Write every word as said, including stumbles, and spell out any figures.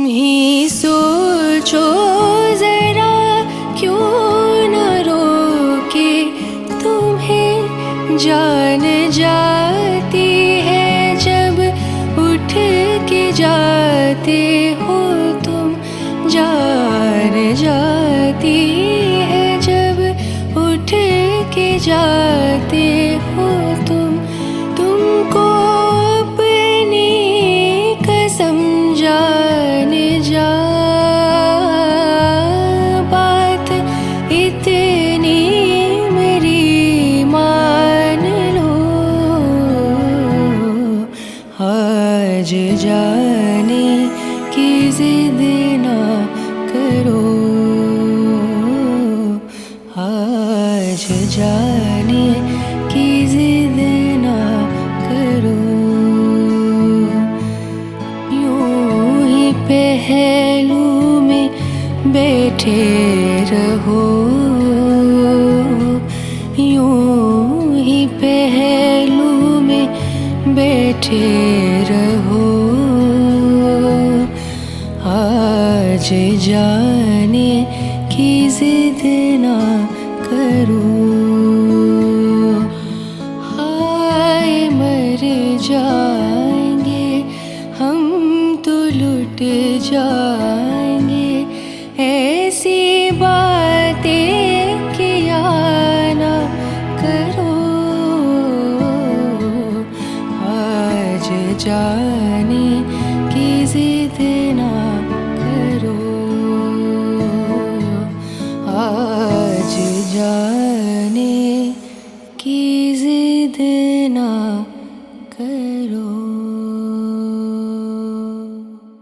ही सोचो जरा, क्यों न रोके तुम्हें जान जाती है जब उठ के जाते हो तुम। जान जाती है जब उठ के जाते हो तुम। तुमको अपनी कसम जान जा, बात इतनी मेरी मान लो। आज जाने की जिद ना करो, आज जाने की जिद ना करो। यूं ही पहलू में बैठे रहो, यूं ही पहलू में बैठे रहो। आज जाने की जिद ना करो। हाय मर जाएंगे हम तो लुट जाएंगे, ऐसी बातें किया ना करो। आज जाने की जिद